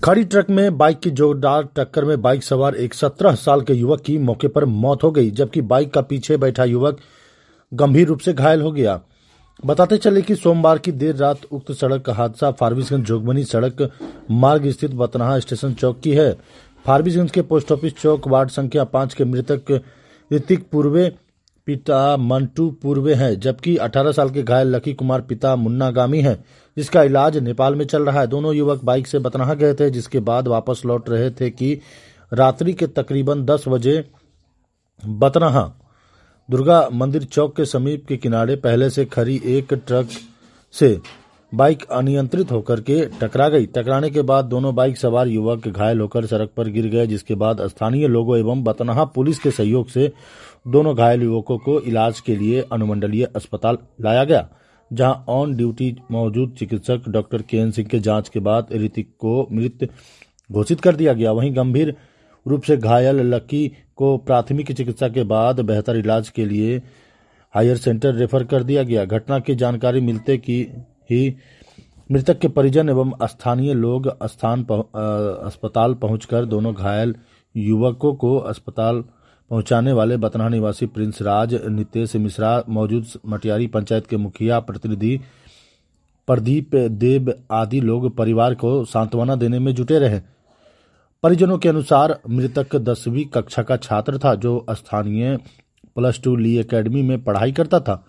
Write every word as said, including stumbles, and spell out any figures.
खड़ी ट्रक में बाइक की जोरदार टक्कर में बाइक सवार एक सत्रह साल के युवक की मौके पर मौत हो गई, जबकि बाइक का पीछे बैठा युवक गंभीर रूप से घायल हो गया। बताते चले कि सोमवार की देर रात उक्त सड़क हादसा फारबिसगंज जोगबनी सड़क मार्ग स्थित बतनाहा स्टेशन चौक की है। फारबिसगंज के पोस्ट ऑफिस चौक वार्ड संख्या पांच के मृतक ऋतिक पूर्वे पिता मंटू पूर्वे हैं, जबकि अठारह साल के घायल लकी कुमार पिता मुन्ना गामी हैं, जिसका इलाज नेपाल में चल रहा है। दोनों युवक बाइक से बतनाहा गए थे, जिसके बाद वापस लौट रहे थे कि रात्रि के तकरीबन दस बजे बतनाहा दुर्गा मंदिर चौक के समीप के किनारे पहले से खड़ी एक ट्रक से बाइक अनियंत्रित होकर के टकरा गई। टकराने के बाद दोनों बाइक सवार युवक घायल होकर सड़क पर गिर गए, जिसके बाद स्थानीय लोगों एवं बतनाहा पुलिस के सहयोग से दोनों घायल युवकों को इलाज के लिए अनुमंडलीय अस्पताल लाया गया, जहां ऑन ड्यूटी मौजूद चिकित्सक डॉक्टर के एन सिंह के जांच के बाद ऋतिक को मृत घोषित कर दिया गया। वहीं गंभीर रूप से घायल लकी को प्राथमिक चिकित्सा के बाद बेहतर इलाज के लिए हायर सेंटर रेफर कर दिया गया। घटना की जानकारी मिलते की ही मृतक के परिजन एवं स्थानीय लोग स्थान अस्पताल पहुंचकर दोनों घायल युवकों को अस्पताल पहुंचाने वाले बतनाहा निवासी प्रिंस राज, नितेश मिश्रा, मौजूद मटियारी पंचायत के मुखिया प्रतिनिधि प्रदीप देव आदि लोग परिवार को सांत्वना देने में जुटे रहे। परिजनों के अनुसार मृतक दसवीं कक्षा का छात्र था, जो स्थानीय प्लस टू ली एकेडमी में पढ़ाई करता था।